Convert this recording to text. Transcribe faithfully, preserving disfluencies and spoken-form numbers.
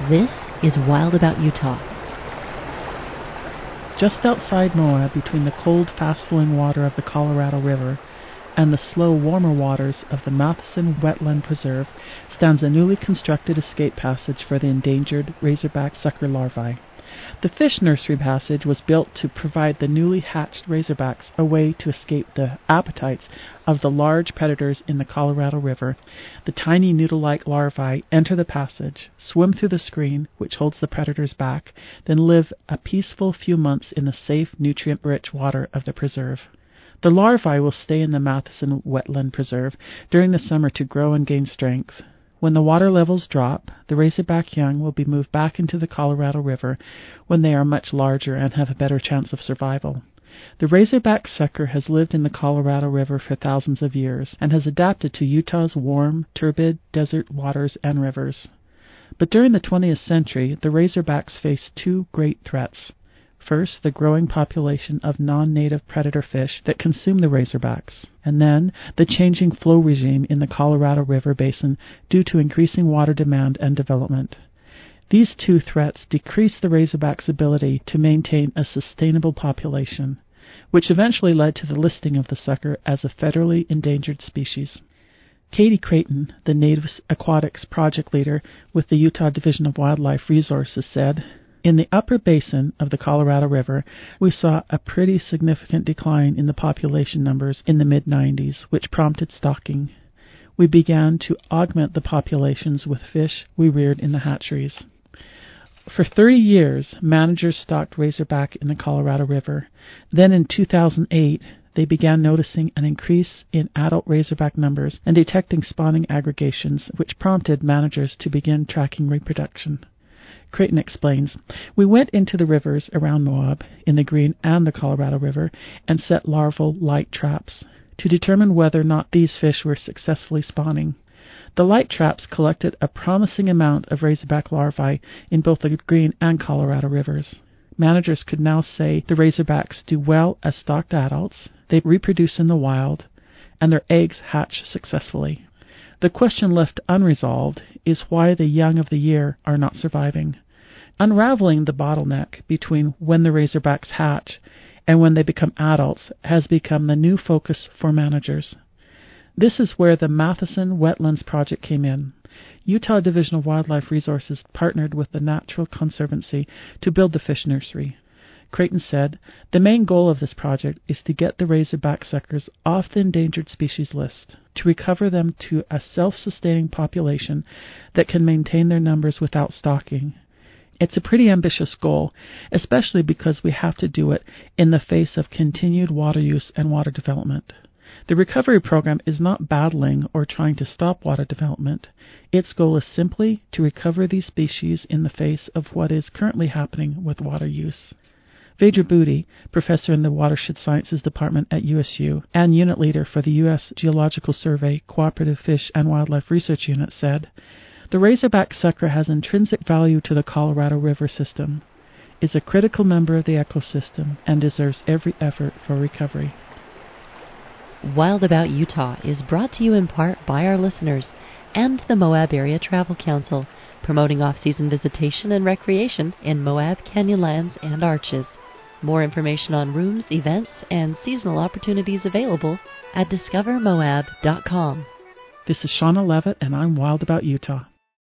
This is Wild About Utah. Just outside Moab, between the cold, fast-flowing water of the Colorado River and the slow, warmer waters of the Matheson Wetland Preserve, stands a newly constructed escape passage for the endangered razorback sucker larvae. The fish nursery passage was built to provide the newly hatched razorbacks a way to escape the appetites of the large predators in the Colorado River. The tiny noodle-like larvae enter the passage, swim through the screen, which holds the predators back, then live a peaceful few months in the safe, nutrient-rich water of the preserve. The larvae will stay in the Matheson Wetland Preserve during the summer to grow and gain strength. When the water levels drop, the razorback young will be moved back into the Colorado River when they are much larger and have a better chance of survival. The razorback sucker has lived in the Colorado River for thousands of years and has adapted to Utah's warm, turbid desert waters and rivers. But during the twentieth century, the razorbacks faced two great threats. First, the growing population of non-native predator fish that consume the razorbacks, and then the changing flow regime in the Colorado River basin due to increasing water demand and development. These two threats decreased the razorback's ability to maintain a sustainable population, which eventually led to the listing of the sucker as a federally endangered species. Katie Creighton, the Native Aquatics project leader with the Utah Division of Wildlife Resources, said, "In the upper basin of the Colorado River, we saw a pretty significant decline in the population numbers in the mid nineties, which prompted stocking. We began to augment the populations with fish we reared in the hatcheries." For thirty years, managers stocked razorback in the Colorado River. Then in two thousand eight, they began noticing an increase in adult razorback numbers and detecting spawning aggregations, which prompted managers to begin tracking reproduction. Creighton explains, "We went into the rivers around Moab, in the Green and the Colorado River, and set larval light traps to determine whether or not these fish were successfully spawning. The light traps collected a promising amount of razorback larvae in both the Green and Colorado Rivers. Managers could now say the razorbacks do well as stocked adults, they reproduce in the wild, and their eggs hatch successfully. The question left unresolved is why the young of the year are not surviving. Unraveling the bottleneck between when the razorbacks hatch and when they become adults has become the new focus for managers. This is where the Matheson Wetlands Project came in. Utah Division of Wildlife Resources partnered with the Natural Conservancy to build the fish nursery. Creighton said, "The main goal of this project is to get the razorback suckers off the endangered species list, to recover them to a self-sustaining population that can maintain their numbers without stocking. It's a pretty ambitious goal, especially because we have to do it in the face of continued water use and water development. The recovery program is not battling or trying to stop water development. Its goal is simply to recover these species in the face of what is currently happening with water use." Vedra Budi, professor in the Watershed Sciences Department at U S U and unit leader for the U S Geological Survey Cooperative Fish and Wildlife Research Unit, said, "The razorback sucker has intrinsic value to the Colorado River system, is a critical member of the ecosystem, and deserves every effort for recovery." Wild About Utah is brought to you in part by our listeners and the Moab Area Travel Council, promoting off-season visitation and recreation in Moab, Canyonlands, and Arches. More information on rooms, events, and seasonal opportunities available at discover moab dot com. This is Shauna Levitt, and I'm Wild About Utah.